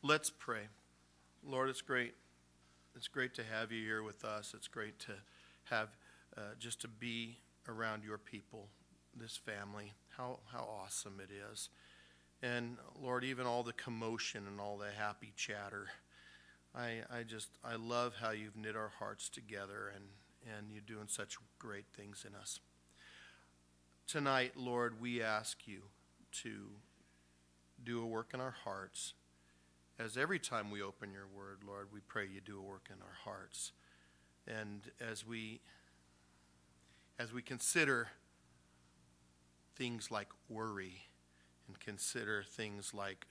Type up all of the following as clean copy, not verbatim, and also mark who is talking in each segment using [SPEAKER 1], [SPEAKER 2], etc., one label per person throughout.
[SPEAKER 1] Let's pray. Lord, it's great. It's great to have you here with us. It's great to have just to be around your people, this family. How awesome it is. And Lord, even all the commotion and all the happy chatter. I love how you've knit our hearts together and you're doing such great things in us. Tonight, Lord, we ask you to do a work in our hearts. As every time we open your word, Lord, we pray you do a work in our hearts. And as we consider things like worry and consider things like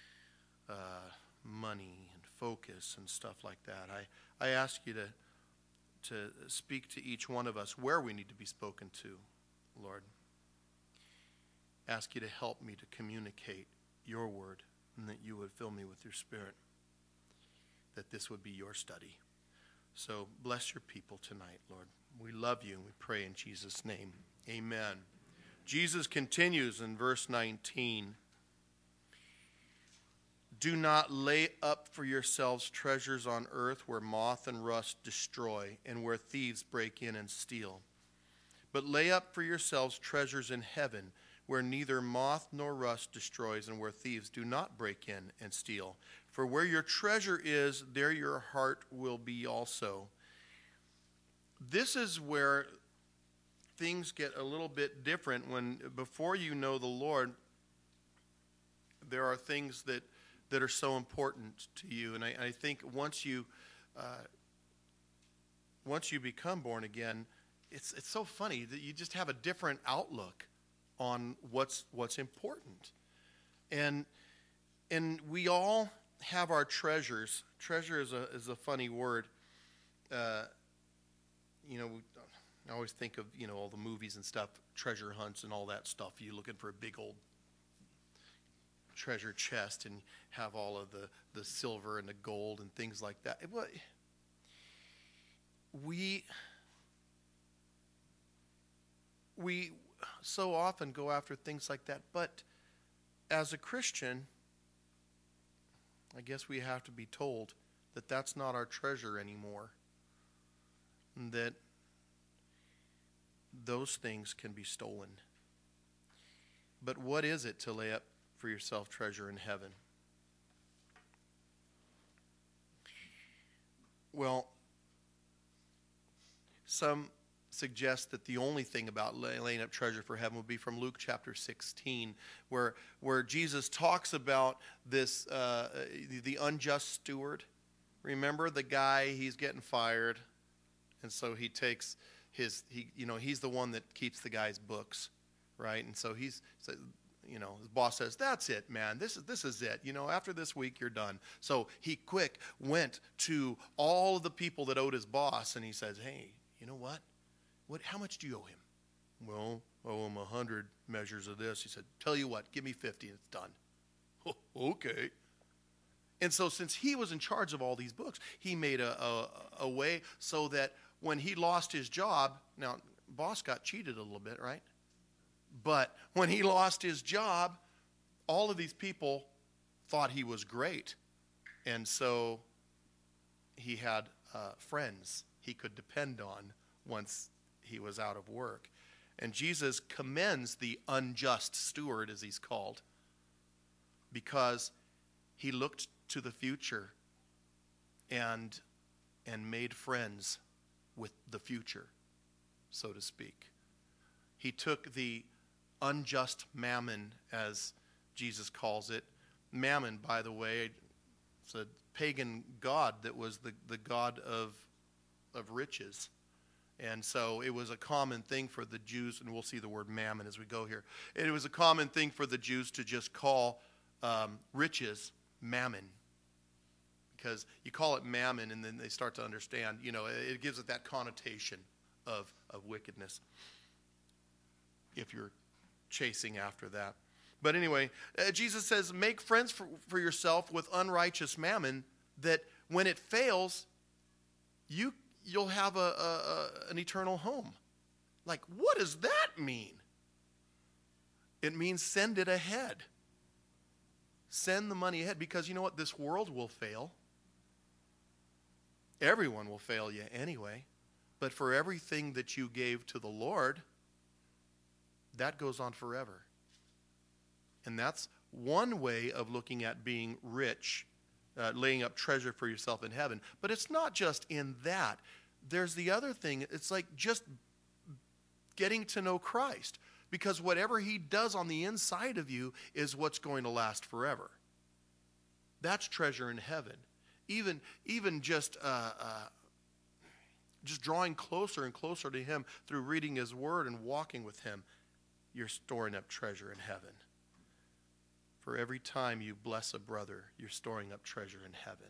[SPEAKER 1] money and focus and stuff like that, I ask you to speak to each one of us where we need to be spoken to, Lord. Ask you to help me to communicate your word, and that you would fill me with your spirit, that this would be your study. So bless your people tonight, Lord. We love you, and we pray in Jesus' name. Amen. Jesus continues in verse 19. Do not lay up for yourselves treasures on earth where moth and rust destroy and where thieves break in and steal. But lay up for yourselves treasures in heaven where neither moth nor rust destroys and where thieves do not break in and steal. For where your treasure is, there your heart will be also. This is where things get a little bit different when before you know the Lord, there are things that are so important to you. And I think once you become born again, it's so funny that you just have a different outlook on what's important. And we all have our treasures. Treasure is a funny word. I always think of, all the movies and stuff, treasure hunts and all that stuff. You're looking for a big old treasure chest and have all of the silver and the gold and things like that. We so often go after things like that, but as a Christian, I guess we have to be told that that's not our treasure anymore, and that those things can be stolen. But what is it to lay up for yourself treasure in heaven? Well, some suggest that the only thing about laying up treasure for heaven would be from Luke chapter 16, where Jesus talks about this the unjust steward. Remember the guy, he's getting fired, and so he takes he's the one that keeps the guy's books, right? And so his boss says, "That's it, man. This is it. After this week, you're done." So he went to all of the people that owed his boss, and he says, "Hey, you know what? How much do you owe him?" "Well, I owe him 100 measures of this." He said, "Tell you what, give me 50 and it's done." "Oh, okay." And so since he was in charge of all these books, he made a way so that when he lost his job, now, boss got cheated a little bit, right? But when he lost his job, all of these people thought he was great. And so he had friends he could depend on once he was out of work. And Jesus commends the unjust steward, as he's called, because he looked to the future and made friends with the future, so to speak. He took the unjust mammon, as Jesus calls it. Mammon, by the way, it's a pagan god that was the god of riches. And so it was a common thing for the Jews, and we'll see the word mammon as we go here. It was a common thing for the Jews to just call riches mammon. Because you call it mammon, and then they start to understand, it gives it that connotation of wickedness if you're chasing after that. But anyway, Jesus says, make friends for yourself with unrighteous mammon, that when it fails, you'll have an eternal home. Like, what does that mean? It means send it ahead. Send the money ahead, because you know what? This world will fail. Everyone will fail you anyway. But for everything that you gave to the Lord, that goes on forever. And that's one way of looking at being rich, laying up treasure for yourself in heaven. But it's not just in that. There's the other thing. It's like just getting to know Christ. Because whatever he does on the inside of you is what's going to last forever. That's treasure in heaven. Even just drawing closer and closer to him through reading his word and walking with him, you're storing up treasure in heaven. For every time you bless a brother, you're storing up treasure in heaven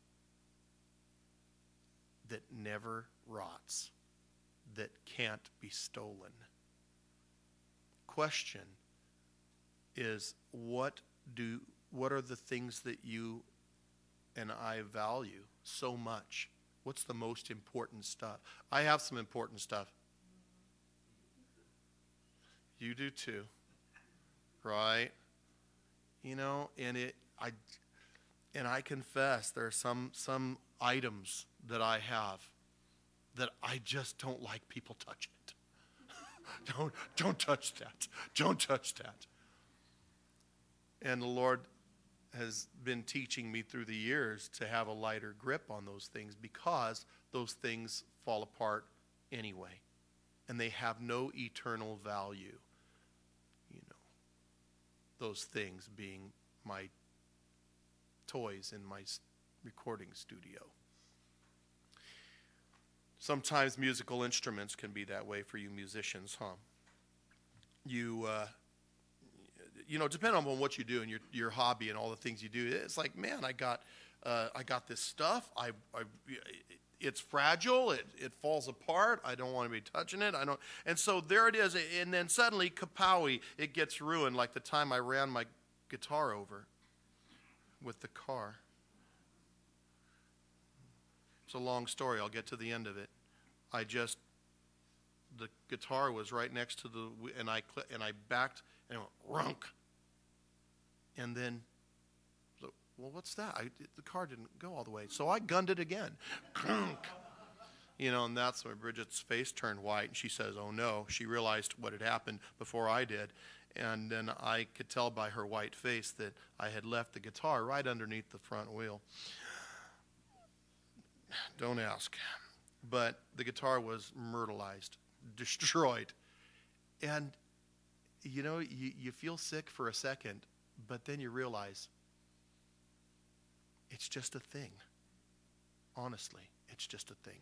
[SPEAKER 1] that never rots, that can't be stolen. Question is, what are the things that you and I value so much? What's the most important stuff? I have some important stuff. You do too, right? You know, and I confess there are some items that I have that I just don't like people touching it. Don't touch that. Don't touch that. And the Lord has been teaching me through the years to have a lighter grip on those things, because those things fall apart anyway. And they have no eternal value. You know, those things being my toys in my recording studio. Sometimes musical instruments can be that way for you musicians, huh? You depending on what you do and your hobby and all the things you do, it's like, man, I got this stuff. It's fragile. It falls apart. I don't want to be touching it. And so there it is. And then suddenly, kapowie, it gets ruined, like the time I ran my guitar over with the car. It's a long story. I'll get to the end of it. The guitar was right next to and I backed and it went runk. And then, well, what's that? The car didn't go all the way. So I gunned it again. And that's when Bridget's face turned white, and she says, oh no. She realized what had happened before I did. And then I could tell by her white face that I had left the guitar right underneath the front wheel. Don't ask. But the guitar was myrtleized, destroyed. And, you feel sick for a second, but then you realize it's just a thing. Honestly, it's just a thing.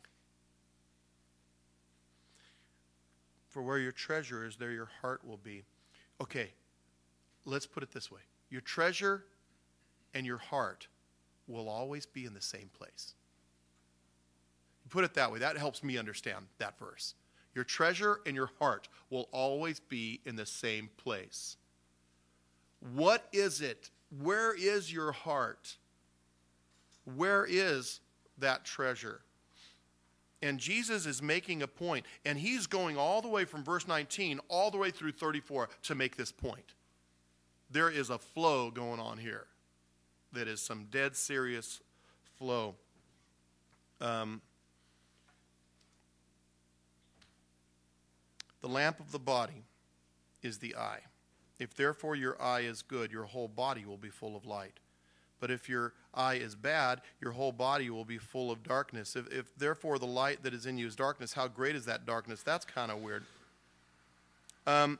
[SPEAKER 1] For where your treasure is, there your heart will be. Okay, let's put it this way. Your treasure and your heart will always be in the same place. Put it that way. That helps me understand that verse. Your treasure and your heart will always be in the same place. What is it? Where is your heart? Where is that treasure? And Jesus is making a point, and he's going all the way from verse 19 all the way through 34 to make this point. There is a flow going on here that is some dead serious flow. The lamp of the body is the eye. If therefore your eye is good, your whole body will be full of light. But if your eye is bad, your whole body will be full of darkness. If therefore the light that is in you is darkness, how great is that darkness? That's kind of weird. And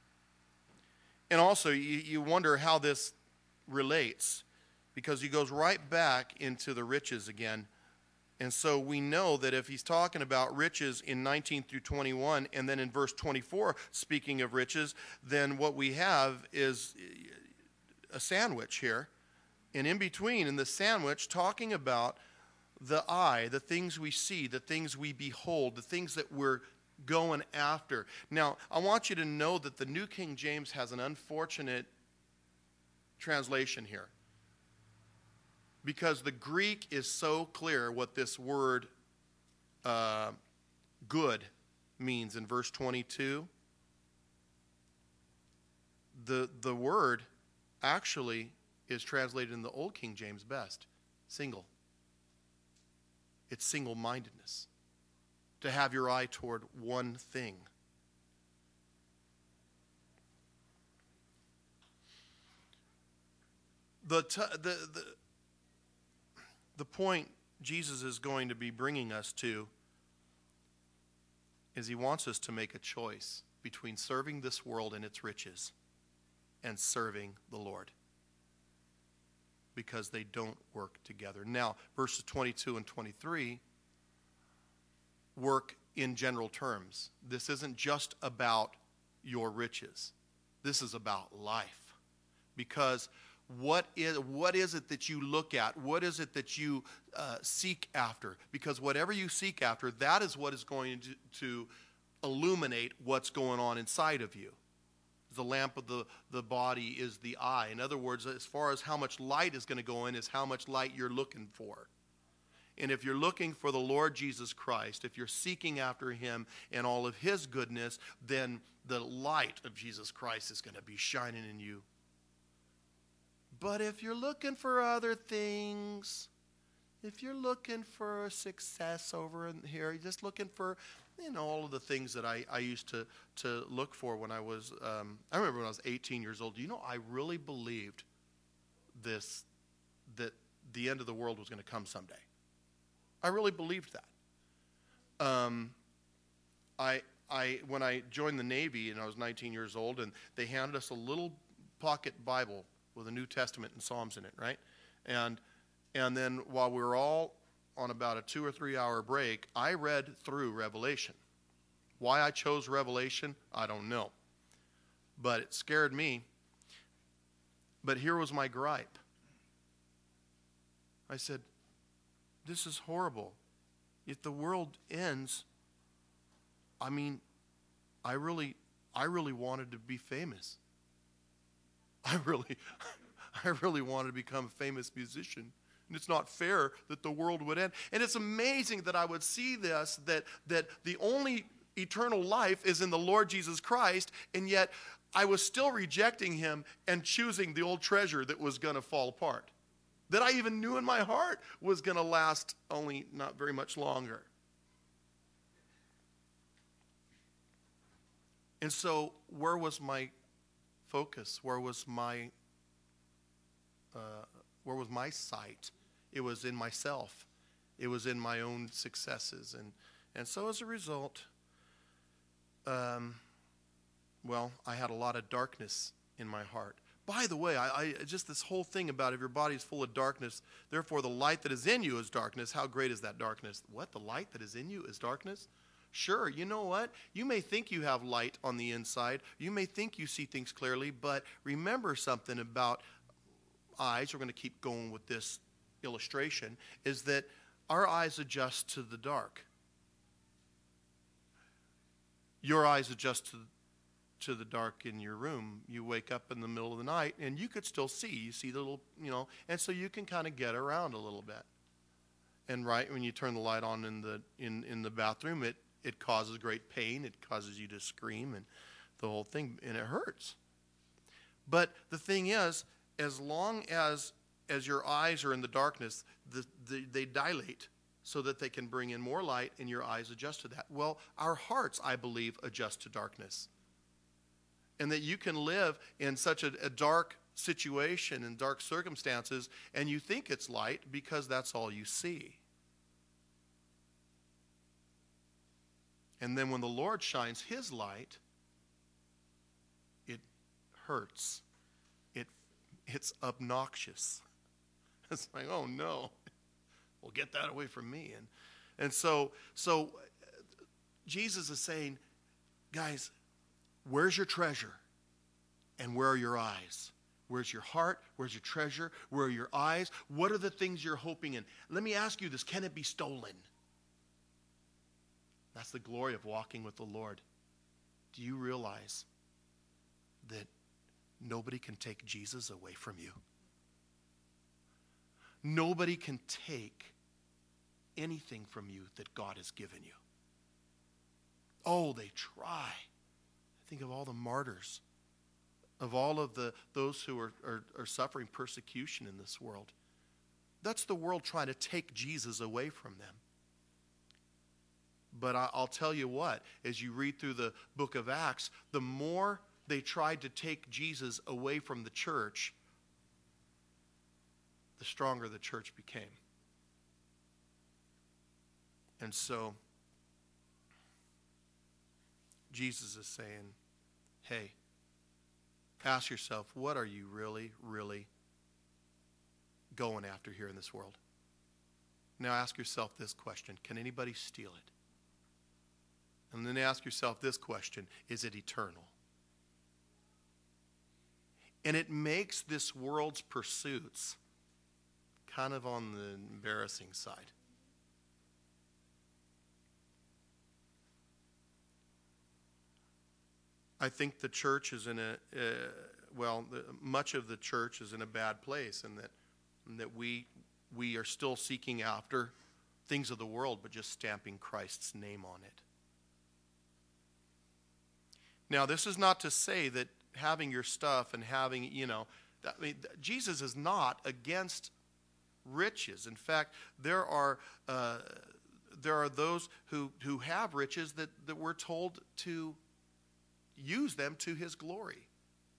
[SPEAKER 1] also, you wonder how this relates, because he goes right back into the riches again. And so we know that if he's talking about riches in 19 through 21, and then in verse 24, speaking of riches, then what we have is a sandwich here. And in between, in the sandwich, talking about the eye, the things we see, the things we behold, the things that we're going after. Now, I want you to know that the New King James has an unfortunate translation here, because the Greek is so clear what this word good means in verse 22. The word actually is translated in the Old King James best. Single. It's single-mindedness. To have your eye toward one thing. The point Jesus is going to be bringing us to is he wants us to make a choice between serving this world and its riches and serving the Lord, because they don't work together. Now, verses 22 and 23 work in general terms. This isn't just about your riches. This is about life. Because what is it that you look at? What is it that you seek after? Because whatever you seek after, that is what is going to illuminate what's going on inside of you. The lamp of the body is the eye. In other words, as far as how much light is going to go in is how much light you're looking for. And if you're looking for the Lord Jesus Christ, if you're seeking after him and all of his goodness, then the light of Jesus Christ is going to be shining in you. But if you're looking for other things, if you're looking for success over in here, you're just looking for, all of the things that I used to look for when I was, I remember when I was 18 years old. I really believed that the end of the world was going to come someday. I really believed that. When I joined the Navy and I was 19 years old, and they handed us a little pocket Bible with a New Testament and Psalms in it, right? And then while we were all on about a 2 or 3 hour break, I read through Revelation. Why I chose Revelation, I don't know. But it scared me. But here was my gripe. I said, this is horrible. If the world ends, I really wanted to be famous. I really wanted to become a famous musician. And it's not fair that the world would end. And it's amazing that I would see this, that the only eternal life is in the Lord Jesus Christ, and yet I was still rejecting him and choosing the old treasure that was going to fall apart, that I even knew in my heart was going to last only not very much longer. And so where was my focus? Where was my sight? It was in myself. It was in my own successes. And so as a result, I had a lot of darkness in my heart. By the way, I just this whole thing about if your body is full of darkness, therefore the light that is in you is darkness. How great is that darkness? What? The light that is in you is darkness? Sure, you know what? You may think you have light on the inside. You may think you see things clearly, but remember something about eyes. We're going to keep going with this illustration, is that our eyes adjust to the dark. Your eyes adjust to the dark in your room. You wake up in the middle of the night and you could still see. You see the little, and so you can kind of get around a little bit. And right when you turn the light on in the bathroom, it causes great pain. It causes you to scream and the whole thing, and it hurts. But the thing is, as long as your eyes are in the darkness, they dilate so that they can bring in more light, and your eyes adjust to that. Well, our hearts, I believe, adjust to darkness. And that you can live in such a dark situation and dark circumstances, and you think it's light because that's all you see. And then when the Lord shines his light, it hurts. It's obnoxious. It's like, oh no, well, get that away from me. And so Jesus is saying, guys, where's your treasure? And where are your eyes? Where's your heart? Where's your treasure? Where are your eyes? What are the things you're hoping in? Let me ask you this, can it be stolen? That's the glory of walking with the Lord. Do you realize that nobody can take Jesus away from you? Nobody can take anything from you that God has given you. Oh, they try. Think of all the martyrs of all of those who are suffering persecution in this world. That's the world trying to take Jesus away from them. But I'll tell you what, as you read through the book of Acts, the more they tried to take Jesus away from the church, the stronger the church became. And so, Jesus is saying, hey, ask yourself, what are you really, really going after here in this world? Now ask yourself this question, can anybody steal it? And then ask yourself this question, is it eternal? And it makes this world's pursuits kind of on the embarrassing side. I think the church is in much of the church is in a bad place, and that we are still seeking after things of the world, but just stamping Christ's name on it. Now, this is not to say that having your stuff and having, Jesus is not against riches. In fact, there are those who have riches that we're told to use them to his glory.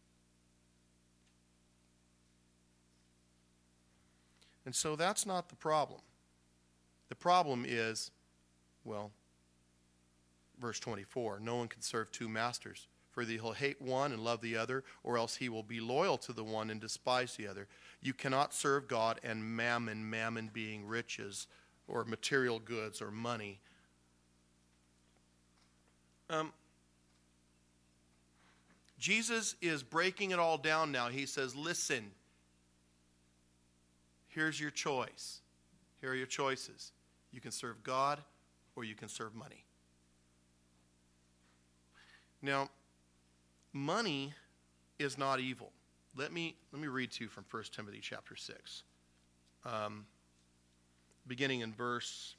[SPEAKER 1] And so that's not the problem. The problem is, verse 24, no one can serve two masters, for he'll hate one and love the other, or else he will be loyal to the one and despise the other. You cannot serve God and mammon being riches or material goods or money. Jesus is breaking it all down now. He says, listen, here's your choice. Here are your choices. You can serve God or you can serve money. Now, money is not evil. Let me read to you from 1 Timothy chapter 6. Beginning in verse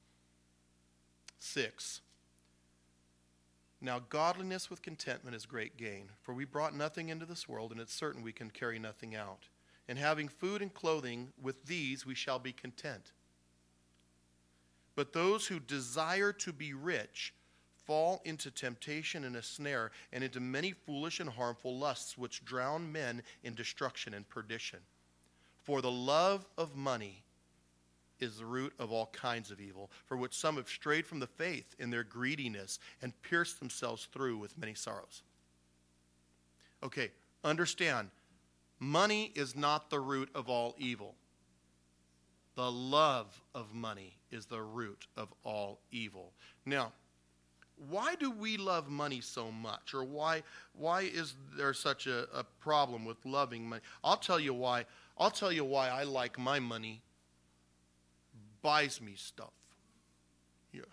[SPEAKER 1] 6. Now, godliness with contentment is great gain, for we brought nothing into this world, and it's certain we can carry nothing out. And having food and clothing, with these we shall be content. But those who desire to be rich fall into temptation and a snare, and into many foolish and harmful lusts, which drown men in destruction and perdition. For the love of money is the root of all kinds of evil, for which some have strayed from the faith in their greediness and pierced themselves through with many sorrows. Okay, understand, money is not the root of all evil. The love of money is the root of all evil. Now, why do we love money so much? Or why is there such a problem with loving money? I'll tell you why. I'll tell you why I like my money. Buys me stuff. Yeah.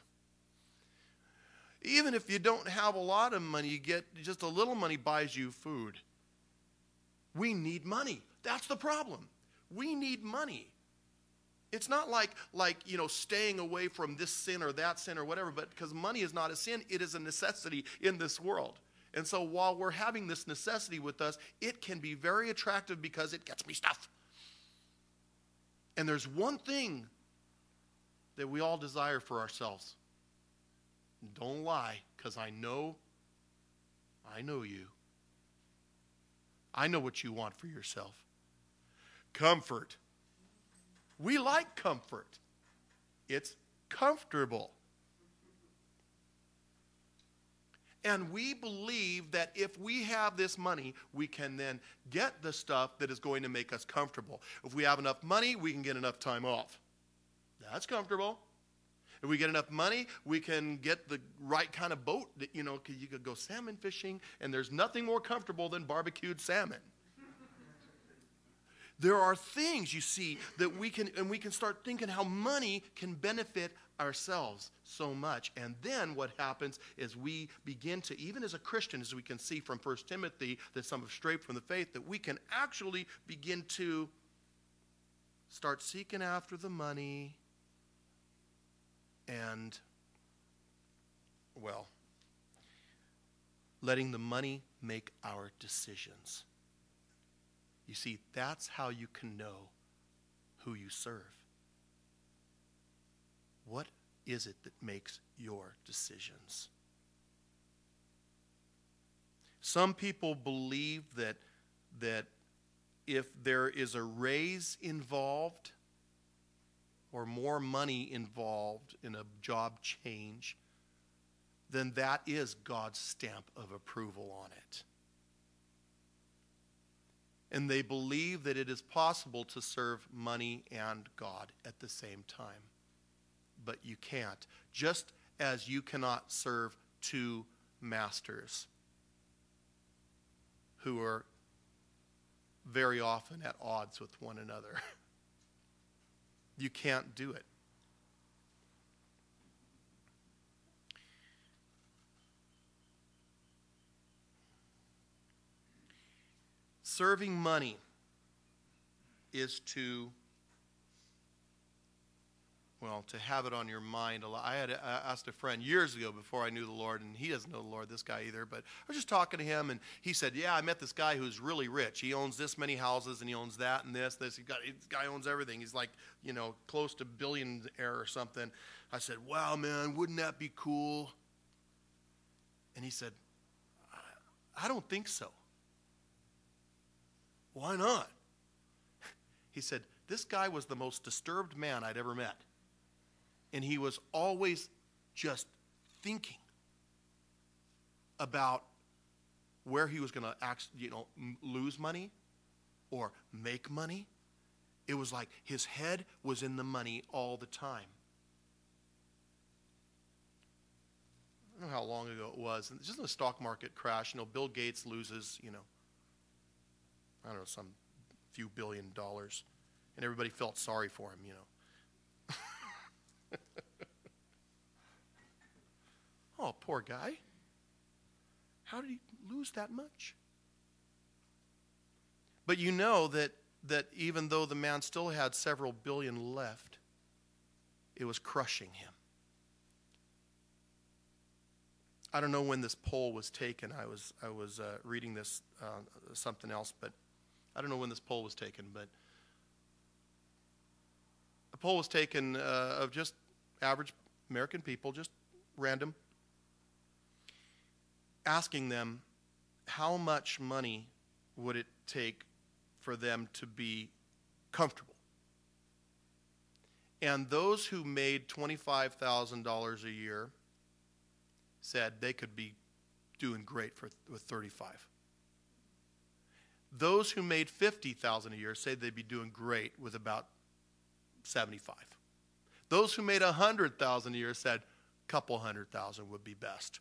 [SPEAKER 1] Even if you don't have a lot of money, you get just a little money buys you food. We need money. That's the problem. We need money. It's not like staying away from this sin or that sin or whatever, but because money is not a sin, it is a necessity in this world. And so while we're having this necessity with us, it can be very attractive because it gets me stuff. And there's one thing that we all desire for ourselves. Don't lie, because I know you. I know what you want for yourself. Comfort. We like comfort. It's comfortable. And we believe that if we have this money, we can then get the stuff that is going to make us comfortable. If we have enough money, we can get enough time off. That's comfortable. If we get enough money, we can get the right kind of boat that, you could go salmon fishing, and there's nothing more comfortable than barbecued salmon. There are things, you see, that we can start thinking how money can benefit ourselves so much. And then what happens is we begin to, even as a Christian, as we can see from 1 Timothy, that some have strayed from the faith, that we can actually begin to start seeking after the money and, letting the money make our decisions. You see, that's how you can know who you serve. What is it that makes your decisions? Some people believe that if there is a raise involved or more money involved in a job change, then that is God's stamp of approval on it. And they believe that it is possible to serve money and God at the same time. But you can't. Just as you cannot serve two masters who are very often at odds with one another. You can't do it. Serving money is to have it on your mind a lot. I asked a friend years ago before I knew the Lord, and he doesn't know the Lord, this guy either, but I was just talking to him, and he said, yeah, I met this guy who's really rich. He owns this many houses, and he owns that and this. This guy owns everything. He's like, close to billionaire or something. I said, wow, man, wouldn't that be cool? And he said, I don't think so. Why not? He said, this guy was the most disturbed man I'd ever met. And he was always just thinking about where he was going to lose money or make money. It was like his head was in the money all the time. I don't know how long ago it was. And just in the stock market crash, Bill Gates loses, I don't know, some few $1 billion. And everybody felt sorry for him, Oh, poor guy. How did he lose that much? But you know that even though the man still had several billion left, it was crushing him. I don't know when this poll was taken. I was reading this something else, but I don't know when this poll was taken. But a poll was taken of just average American people, just random, asking them how much money would it take for them to be comfortable. And those who made $25,000 a year said they could be doing great with 35. Those who made $50,000 a year said they'd be doing great with about 75. Those who made $100,000 a year said a couple $100,000 would be best.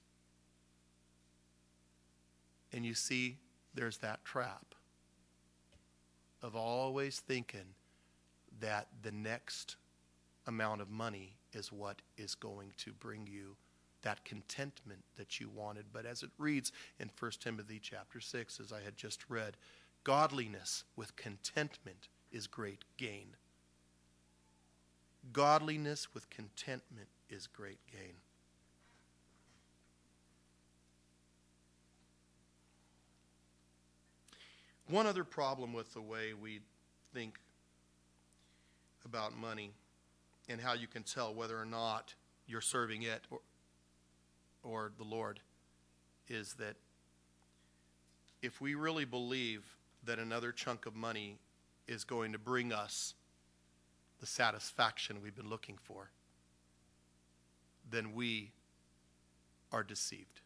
[SPEAKER 1] And you see, there's that trap of always thinking that the next amount of money is what is going to bring you that contentment that you wanted. But as it reads in 1 Timothy chapter 6, as I had just read, godliness with contentment is great gain. Godliness with contentment is great gain. One other problem with the way we think about money and how you can tell whether or not you're serving it or the Lord is that if we really believe that another chunk of money is going to bring us the satisfaction we've been looking for, then we are deceived.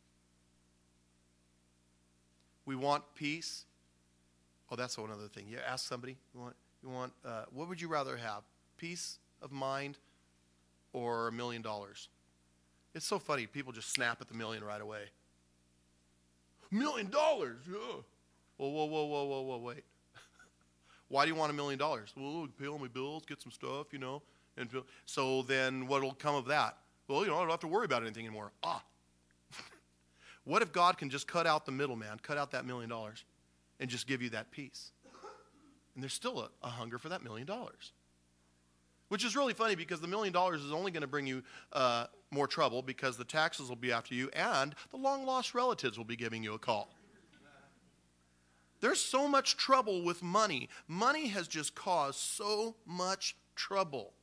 [SPEAKER 1] We want peace. Oh, that's one other thing. You ask somebody, what would you rather have? Peace of mind or $1 million? It's so funny. People just snap at the million right away. $1 million? Yeah. Whoa, wait. Why do you want $1 million? Well, pay all my bills, get some stuff, And so then what'll come of that? Well, I don't have to worry about anything anymore. What if God can just cut out the middleman, cut out that $1 million, and just give you that peace? And there's still a hunger for that $1 million. Which is really funny because the $1 million is only going to bring you more trouble because the taxes will be after you and the long-lost relatives will be giving you a call. There's so much trouble with money. Money has just caused so much trouble.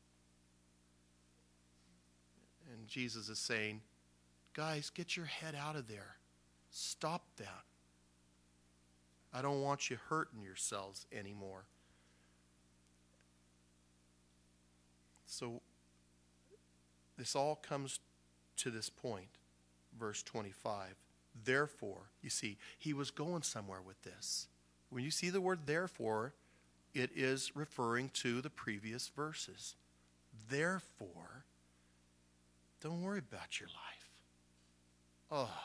[SPEAKER 1] And Jesus is saying, guys, get your head out of there. Stop that. I don't want you hurting yourselves anymore. So this all comes to this point, verse 25. Therefore, you see, he was going somewhere with this. When you see the word therefore, it is referring to the previous verses. Therefore, don't worry about your life. Oh.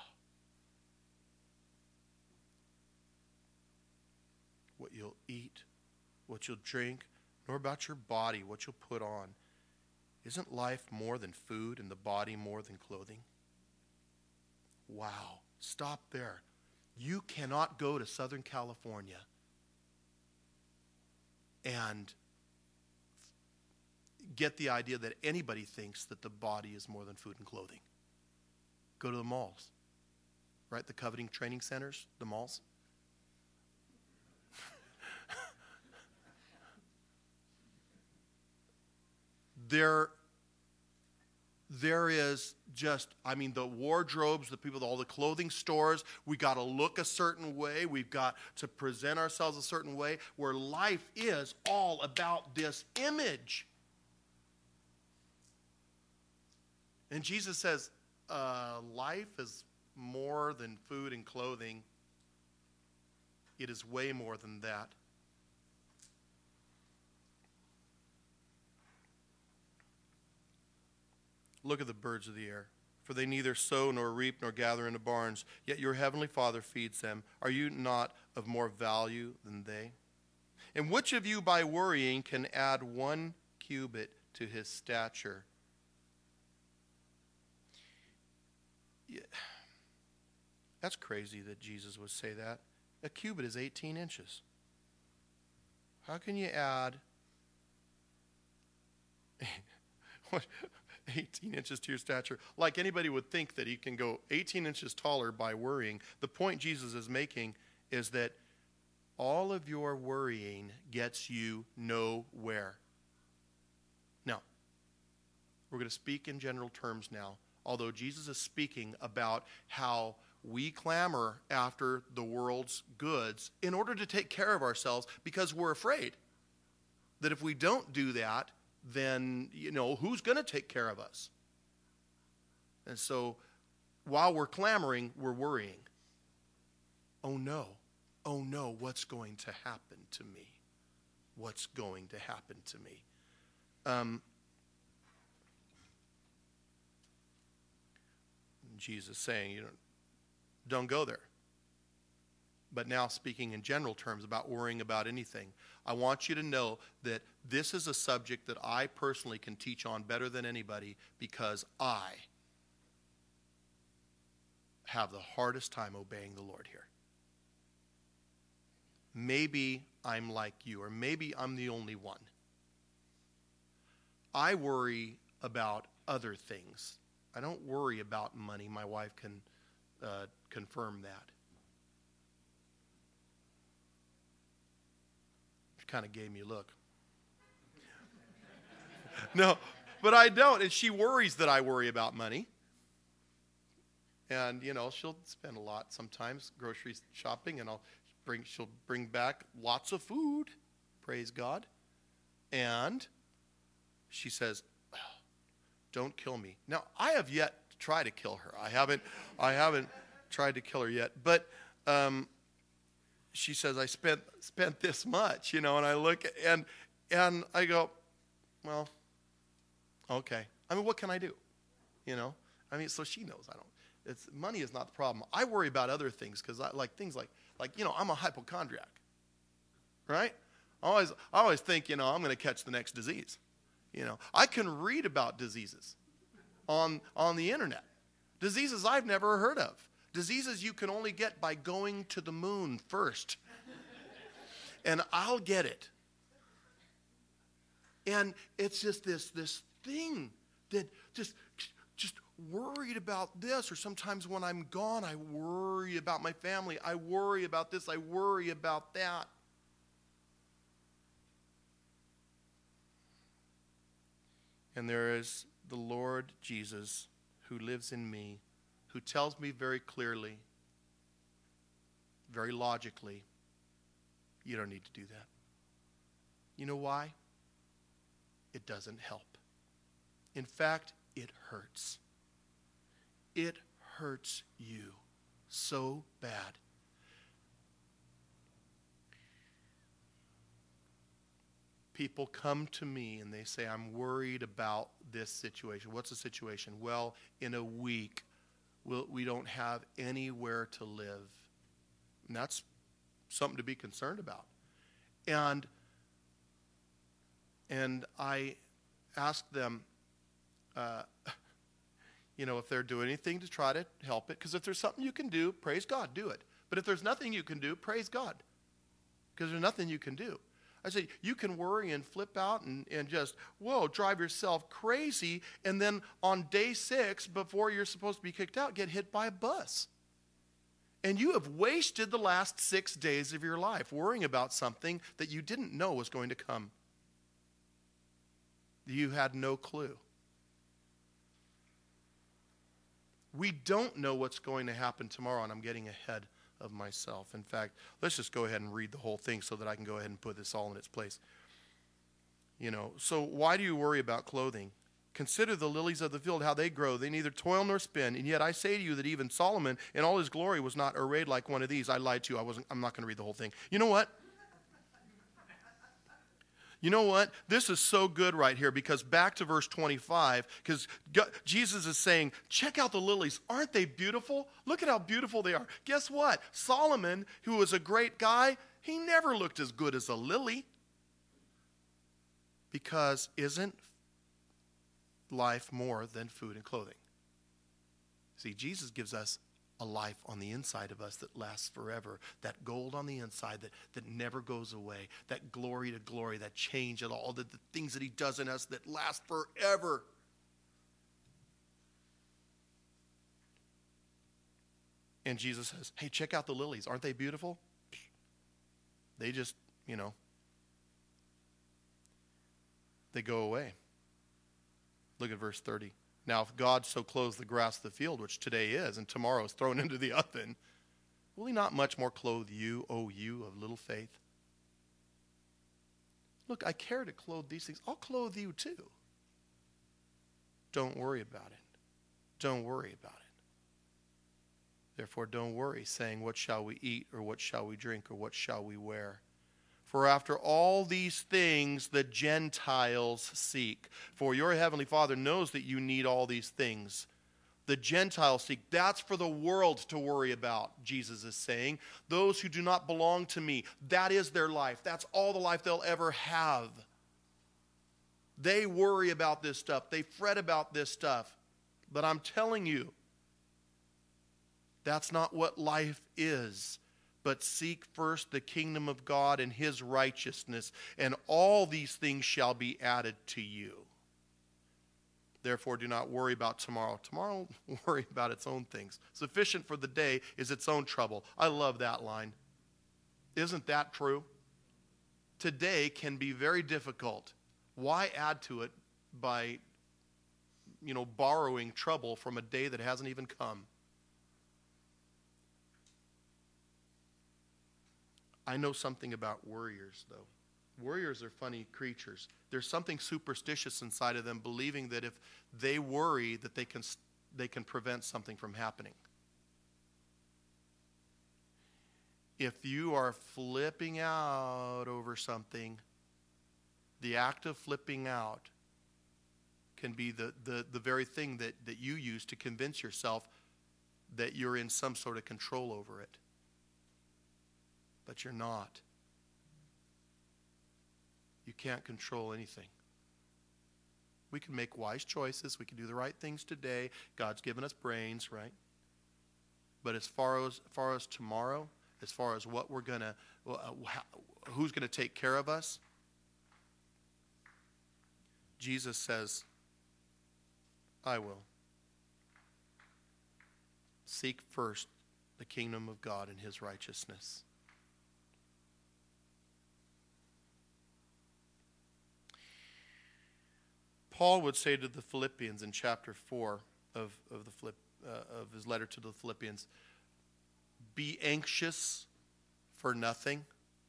[SPEAKER 1] What you'll eat, what you'll drink, nor about your body, what you'll put on. Isn't life more than food and the body more than clothing? Wow. Stop there. You cannot go to Southern California and get the idea that anybody thinks that the body is more than food and clothing. Go to the malls, right? The coveting training centers, the malls. There is just, the wardrobes, the people, all the clothing stores, we got to look a certain way. We've got to present ourselves a certain way where life is all about this image. And Jesus says, life is more than food and clothing. It is way more than that. Look at the birds of the air, for they neither sow nor reap nor gather into barns, yet your heavenly Father feeds them. Are you not of more value than they? And which of you by worrying can add 1 cubit to his stature? Yeah. That's crazy that Jesus would say that. A cubit is 18 inches. How can you add 18 inches to your stature? Like anybody would think that he can go 18 inches taller by worrying. The point Jesus is making is that all of your worrying gets you nowhere. Now, we're going to speak in general terms now, although Jesus is speaking about how we clamor after the world's goods in order to take care of ourselves because we're afraid that if we don't do that, then, who's going to take care of us? And so while we're clamoring, we're worrying. Oh no, what's going to happen to me? What's going to happen to me? Jesus saying, don't go there. But now speaking in general terms about worrying about anything, I want you to know that this is a subject that I personally can teach on better than anybody because I have the hardest time obeying the Lord here. Maybe I'm like you, or maybe I'm the only one. I worry about other things. I don't worry about money. My wife can confirm that. Kind of gave me a look. No, but I don't. And she worries that I worry about money. And, she'll spend a lot sometimes grocery shopping, and she'll bring back lots of food. Praise God. And she says, don't kill me. Now, I have yet to try to kill her. I haven't tried to kill her yet. But she says, I spent this much, and I look and I go, well, okay. What can I do? So she knows money is not the problem. I worry about other things because I like things like I'm a hypochondriac, right? I always think, I'm going to catch the next disease. I can read about diseases on the internet, diseases I've never heard of. Diseases you can only get by going to the moon first. And I'll get it. And it's just this thing that just worried about this. Or sometimes when I'm gone, I worry about my family. I worry about this. I worry about that. And there is the Lord Jesus who lives in me, who tells me very clearly, very logically, you don't need to do that. You know why? It doesn't help. In fact, it hurts. It hurts you so bad. People come to me and they say, I'm worried about this situation. What's the situation? Well, in a week, we don't have anywhere to live. And that's something to be concerned about. And I ask them, if they're doing anything to try to help it. Because if there's something you can do, praise God, do it. But if there's nothing you can do, praise God. Because there's nothing you can do. I say, you can worry and flip out and just, drive yourself crazy. And then on day 6, before you're supposed to be kicked out, get hit by a bus. And you have wasted the last 6 days of your life worrying about something that you didn't know was going to come. You had no clue. We don't know what's going to happen tomorrow, and I'm getting ahead of myself. In fact, let's just go ahead and read the whole thing so that I can go ahead and put this all in its place. So why do you worry about clothing? Consider the lilies of the field, how they grow. They neither toil nor spin. And yet I say to you that even Solomon in all his glory was not arrayed like one of these. I lied to you. I'm not going to read the whole thing. You know what? You know what? This is so good right here, because back to verse 25, because Jesus is saying, check out the lilies. Aren't they beautiful? Look at how beautiful they are. Guess what? Solomon, who was a great guy, he never looked as good as a lily. Because isn't life more than food and clothing? See, Jesus gives us a life on the inside of us that lasts forever. That gold on the inside that never goes away. That glory to glory, that change and all the things that he does in us that last forever. And Jesus says, hey, check out the lilies. Aren't they beautiful? They just, they go away. Look at verse 30. Now, if God so clothes the grass of the field, which today is, and tomorrow is thrown into the oven, will he not much more clothe you, O you of little faith? Look, I care to clothe these things. I'll clothe you too. Don't worry about it. Don't worry about it. Therefore, don't worry, saying, what shall we eat, or what shall we drink, or what shall we wear? For after all these things the Gentiles seek. For your heavenly Father knows that you need all these things. The Gentiles seek. That's for the world to worry about, Jesus is saying. Those who do not belong to me, that is their life. That's all the life they'll ever have. They worry about this stuff. They fret about this stuff. But I'm telling you, that's not what life is. But seek first the kingdom of God and his righteousness, and all these things shall be added to you. Therefore, do not worry about tomorrow. Tomorrow will worry about its own things. Sufficient for the day is its own trouble. I love that line. Isn't that true? Today can be very difficult. Why add to it by, borrowing trouble from a day that hasn't even come? I know something about worriers, though. Worriers are funny creatures. There's something superstitious inside of them, believing that if they worry, that they can prevent something from happening. If you are flipping out over something, the act of flipping out can be the very thing that you use to convince yourself that you're in some sort of control over it. But you're not. You can't control anything. We can make wise choices. We can do the right things today. God's given us brains, right? But as far as tomorrow, as far as what we're going to, who's going to take care of us, Jesus says, I will. Seek first the kingdom of God and his righteousness. Paul would say to the Philippians in chapter 4 of his letter to the Philippians, be anxious for nothing,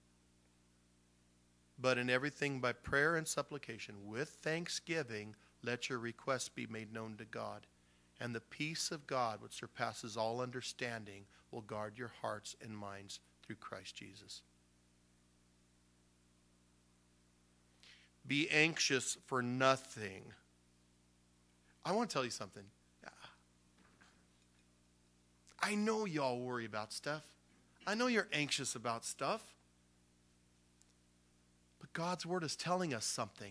[SPEAKER 1] but in everything by prayer and supplication, with thanksgiving, let your requests be made known to God. And the peace of God, which surpasses all understanding, will guard your hearts and minds through Christ Jesus. Be anxious for nothing. I want to tell you something. I know y'all worry about stuff. I know you're anxious about stuff. But God's word is telling us something.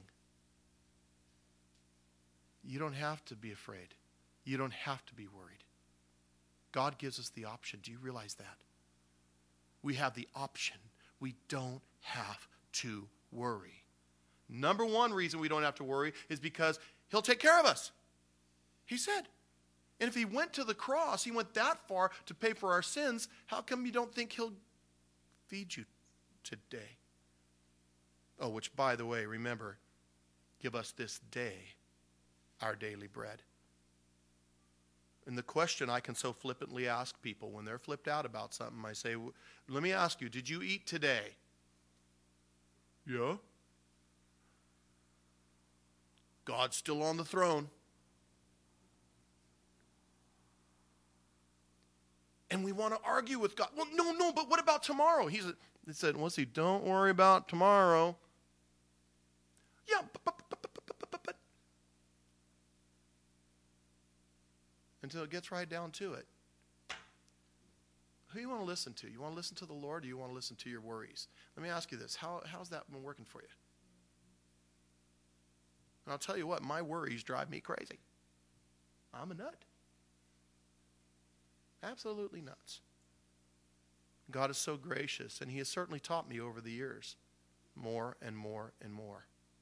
[SPEAKER 1] You don't have to be afraid. You don't have to be worried. God gives us the option. Do you realize that? We have the option. We don't have to worry. Number one reason we don't have to worry is because he'll take care of us. He said. And if he went to the cross, he went that far to pay for our sins, how come you don't think he'll feed you today? Oh, which, by the way, remember, give us this day our daily bread. And the question I can so flippantly ask people when they're flipped out about something, I say, let me ask you, did you eat today? Yeah. God's still on the throne. And we want to argue with God. Well, no, but what about tomorrow? He said, well, see, don't worry about tomorrow. Yeah, but. Until it gets right down to it. Who do you want to listen to? You want to listen to the Lord, or you want to listen to your worries? Let me ask you this. How's that been working for you? And I'll tell you what, my worries drive me crazy. I'm a nut. Absolutely nuts. God is so gracious, and he has certainly taught me over the years more and more and more.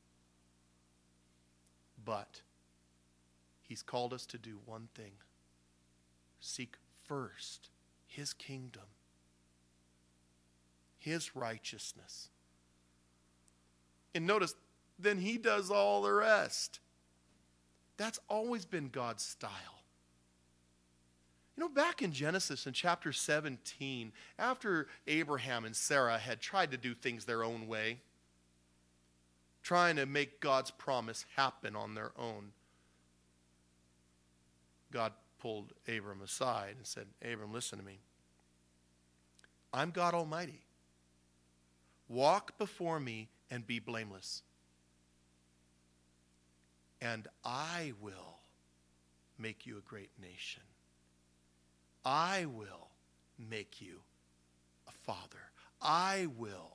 [SPEAKER 1] But he's called us to do one thing. Seek first his kingdom, his righteousness. And notice, then he does all the rest. That's always been God's style. You know, back in Genesis in chapter 17, after Abraham and Sarah had tried to do things their own way, trying to make God's promise happen on their own, God pulled Abram aside and said, Abram, listen to me. I'm God Almighty. Walk before me and be blameless. And I will make you a great nation. I will make you a father. I will.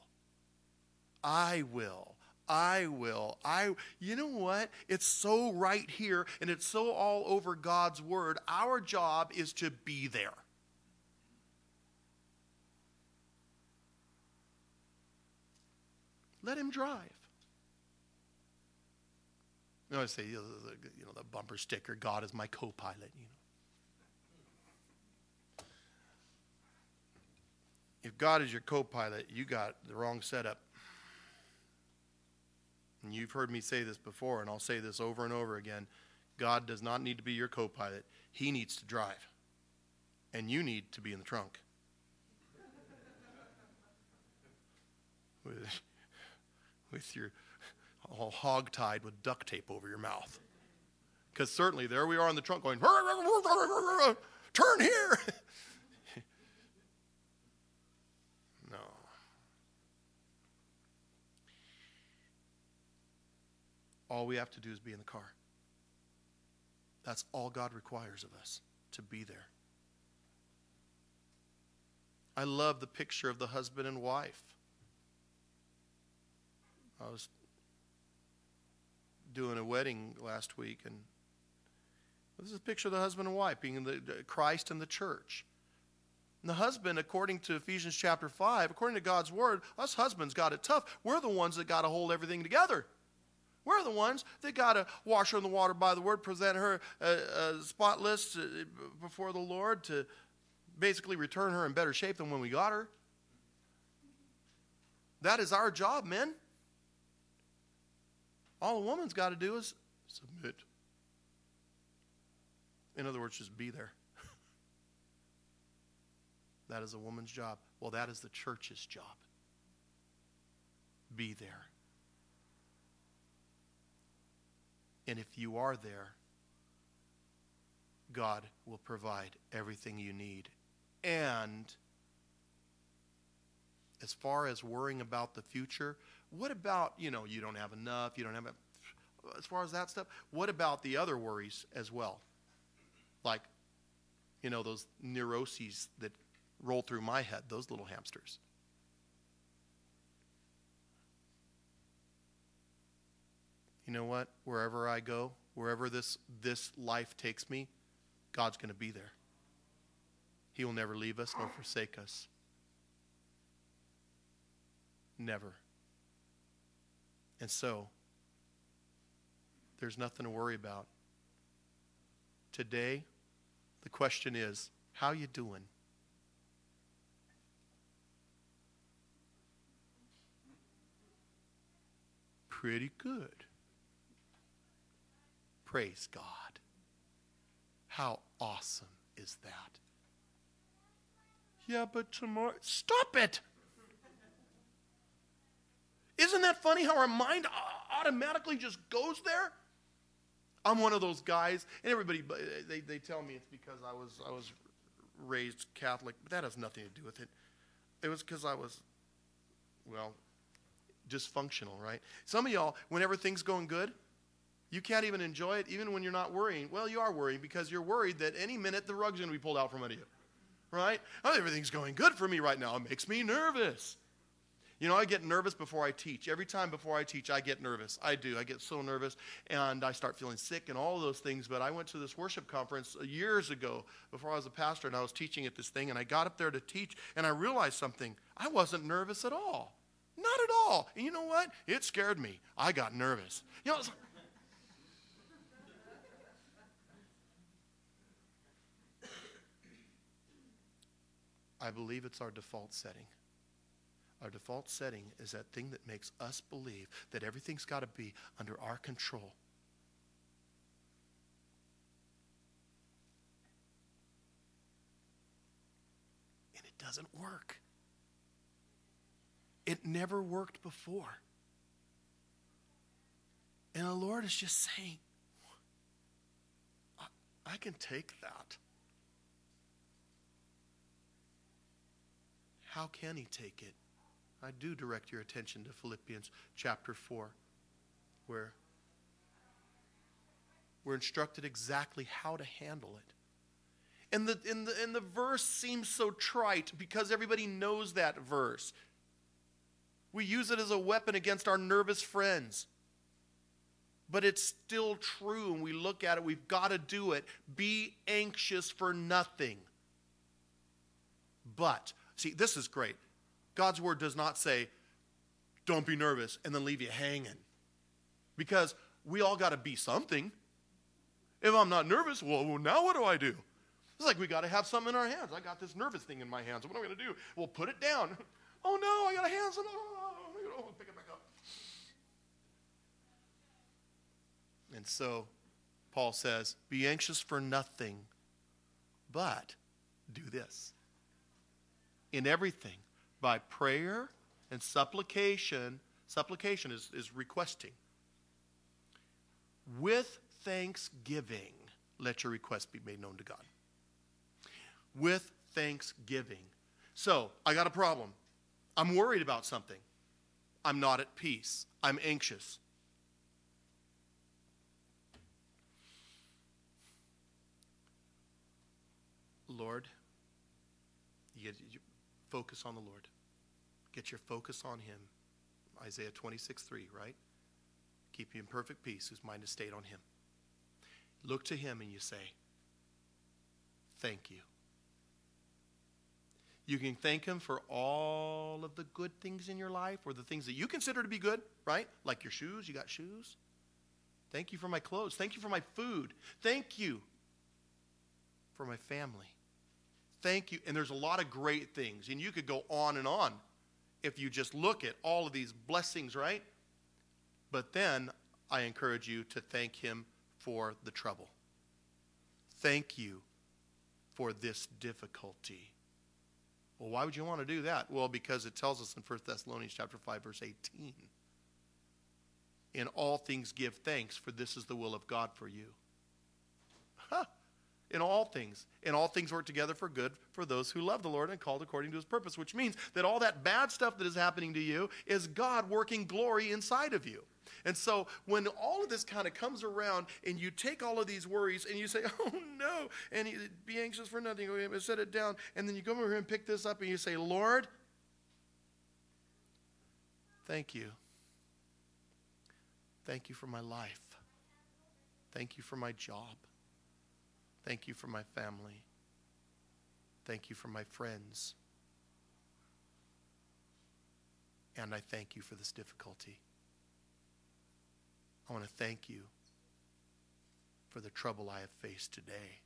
[SPEAKER 1] You know what? It's so right here, and it's so all over God's word. Our job is to be there. Let him drive. You know, I say, the bumper sticker, God is my co-pilot, If God is your co-pilot, you got the wrong setup. And you've heard me say this before, and I'll say this over and over again. God does not need to be your co-pilot. He needs to drive. And you need to be in the trunk. With your all hog-tied with duct tape over your mouth. Because certainly there we are in the trunk going, turn here. No. All we have to do is be in the car. That's all God requires of us, to be there. I love the picture of the husband and wife. I was doing a wedding last week, and this is a picture of the husband and wife being the Christ and the church. And the husband, according to Ephesians chapter 5, according to God's word, us husbands got it tough. We're the ones that got to hold everything together. We're the ones that got to wash her in the water by the word, present her spotless before the Lord to basically return her in better shape than when we got her. That is our job, men. All a woman's got to do is submit. In other words, just be there. That is a woman's job. Well, that is the church's job. Be there. And if you are there, God will provide everything you need. And as far as worrying about the future, what about, you don't have enough, as far as that stuff, what about the other worries as well? Like, those neuroses that roll through my head, those little hamsters. You know what? Wherever I go, wherever this life takes me, God's going to be there. He will never leave us nor forsake us. Never. And so, there's nothing to worry about. Today, the question is, how you doing? Pretty good. Praise God. How awesome is that? Yeah, but tomorrow... Stop it! Isn't that funny how our mind automatically just goes there? I'm one of those guys, and everybody, they tell me it's because I was raised Catholic, but that has nothing to do with it. It was because I was, dysfunctional, right? Some of y'all, when everything's going good, you can't even enjoy it, even when you're not worrying. Well, you are worrying because you're worried that any minute the rug's going to be pulled out from under you, right? Oh, everything's going good for me right now. It makes me nervous. I get nervous before I teach. Every time before I teach, I get nervous. I do. I get so nervous, and I start feeling sick and all of those things. But I went to this worship conference years ago before I was a pastor, and I was teaching at this thing, and I got up there to teach, and I realized something. I wasn't nervous at all. Not at all. And you know what? It scared me. I got nervous. I believe it's our default setting. Our default setting is that thing that makes us believe that everything's got to be under our control. And it doesn't work. It never worked before. And the Lord is just saying, I can take that. How can he take it? I do direct your attention to Philippians chapter 4, where we're instructed exactly how to handle it. And the verse seems so trite because everybody knows that verse. We use it as a weapon against our nervous friends. But it's still true, and we look at it, we've got to do it. Be anxious for nothing. But, see, this is great. God's word does not say, don't be nervous, and then leave you hanging. Because we all got to be something. If I'm not nervous, well, now what do I do? It's like we got to have something in our hands. I got this nervous thing in my hands. What am I going to do? Well, put it down. Oh, no, I got a hand. Oh, pick it back up. And so, Paul says, be anxious for nothing, but do this. In everything, by prayer and supplication is requesting. With thanksgiving, let your request be made known to God. With thanksgiving. So, I got a problem. I'm worried about something. I'm not at peace. I'm anxious. Lord, you focus on the Lord. Get your focus on him. Isaiah 26:3, right? Keep you in perfect peace whose mind is stayed on him. Look to him and you say, thank you. You can thank him for all of the good things in your life or the things that you consider to be good, right? Like your shoes, you got shoes. Thank you for my clothes. Thank you for my food. Thank you for my family. Thank you. And there's a lot of great things. And you could go on and on if you just look at all of these blessings, right? But then I encourage you to thank him for the trouble. Thank you for this difficulty. Well, why would you want to do that? Well, because it tells us in 1 Thessalonians chapter 5, verse 18. In all things give thanks, for this is the will of God for you. Huh. In all things. And all things work together for good for those who love the Lord and called according to his purpose, which means that all that bad stuff that is happening to you is God working glory inside of you. And so when all of this kind of comes around and you take all of these worries and you say, oh no, and be anxious for nothing, set it down, and then you come over here and pick this up and you say, Lord, thank you. Thank you for my life. Thank you for my job. Thank you for my family. Thank you for my friends. And I thank you for this difficulty. I want to thank you for the trouble I have faced today.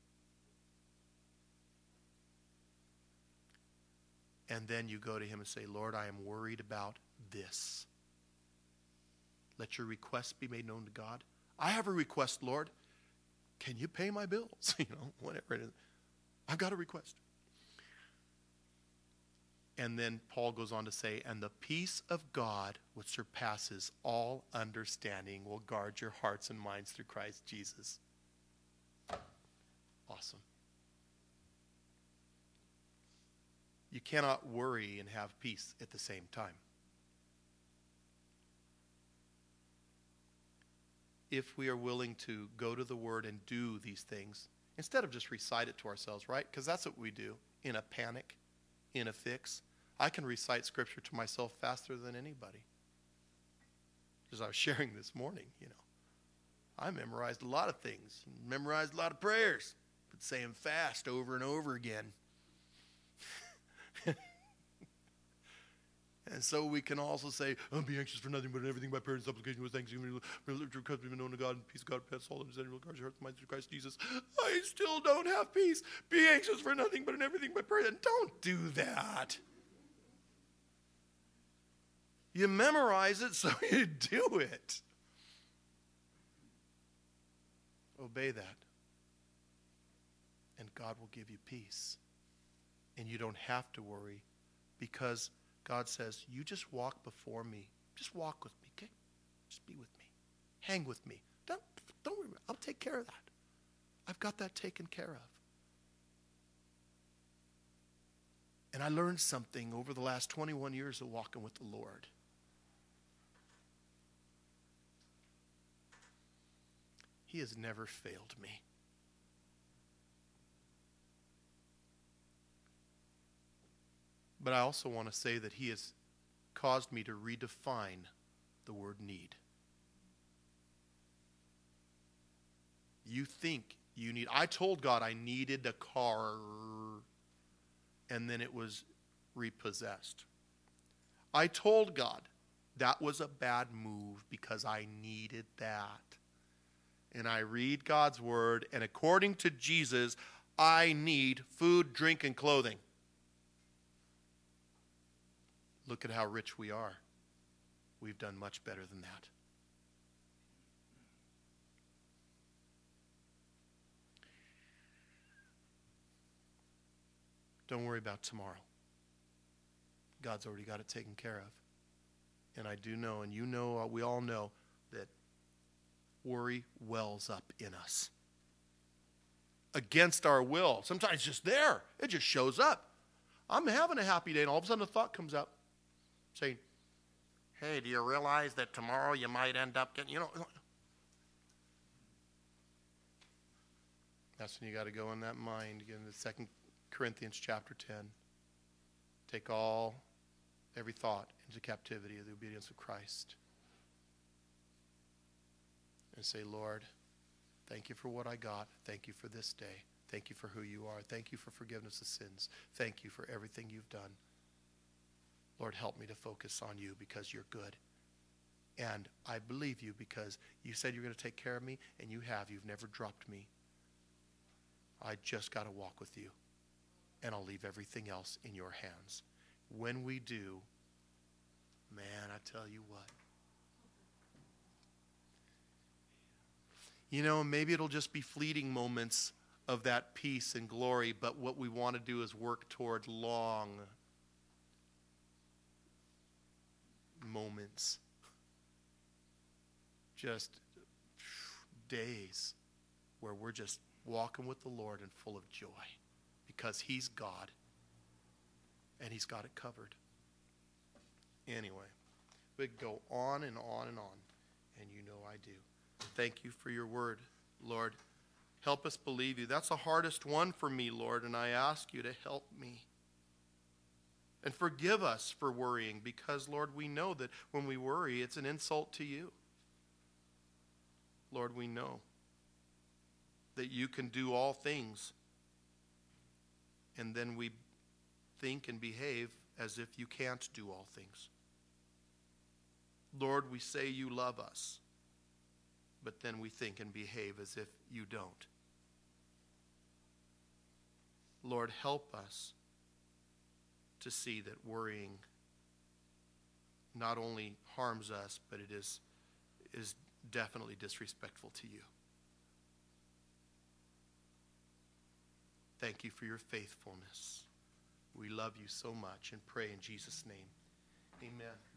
[SPEAKER 1] And then you go to him and say, Lord, I am worried about this. Let your requests be made known to God. I have a request, Lord. Can you pay my bills? Whatever it is. I've got a request. And then Paul goes on to say, and the peace of God, which surpasses all understanding, will guard your hearts and minds through Christ Jesus. Awesome. You cannot worry and have peace at the same time. If we are willing to go to the Word and do these things, instead of just recite it to ourselves, right? Because that's what we do in a panic, in a fix. I can recite Scripture to myself faster than anybody. As I was sharing this morning, I memorized a lot of things, memorized a lot of prayers, but say them fast over and over again. And so we can also say, be anxious for nothing, but in everything by prayer and supplication with thanksgiving, request be known to God, and peace of God, past all understanding, will guard your hearts and minds through Christ Jesus. I still don't have peace. Be anxious for nothing, but in everything by prayer. And don't do that. You memorize it, so you do it. Obey that. And God will give you peace. And you don't have to worry, because God says, you just walk before me. Just walk with me, okay? Just be with me. Hang with me. Don't worry. I'll take care of that. I've got that taken care of. And I learned something over the last 21 years of walking with the Lord. He has never failed me. But I also want to say that he has caused me to redefine the word need. You think you need, I told God I needed a car, and then it was repossessed. I told God that was a bad move because I needed that. And I read God's word, and according to Jesus, I need food, drink, and clothing. Look at how rich we are. We've done much better than that. Don't worry about tomorrow. God's already got it taken care of. And I do know, and you know, we all know, that worry wells up in us. Against our will. Sometimes it's just there. It just shows up. I'm having a happy day, and all of a sudden a thought comes up saying, hey, do you realize that tomorrow you might end up getting, That's when you got to go in that mind. Again, the 2 Corinthians chapter 10. Take every thought into captivity of the obedience of Christ. And say, Lord, thank you for what I got. Thank you for this day. Thank you for who you are. Thank you for forgiveness of sins. Thank you for everything you've done. Lord, help me to focus on you because you're good. And I believe you because you said you're going to take care of me, and you have. You've never dropped me. I just got to walk with you, and I'll leave everything else in your hands. When we do, man, I tell you what. You know, maybe it'll just be fleeting moments of that peace and glory, but what we want to do is work toward long moments. Just days where we're just walking with the Lord and full of joy because He's God and He's got it covered. Anyway, we could go on and on and on, and you know I do. Thank you for your word, Lord. Help us believe you. That's the hardest one for me, Lord, and I ask you to help me. And forgive us for worrying because, Lord, we know that when we worry, it's an insult to you. Lord, we know that you can do all things, and then we think and behave as if you can't do all things. Lord, we say you love us, but then we think and behave as if you don't. Lord, help us to see that worrying not only harms us, but it is definitely disrespectful to you. Thank you for your faithfulness. We love you so much and pray in Jesus' name. Amen.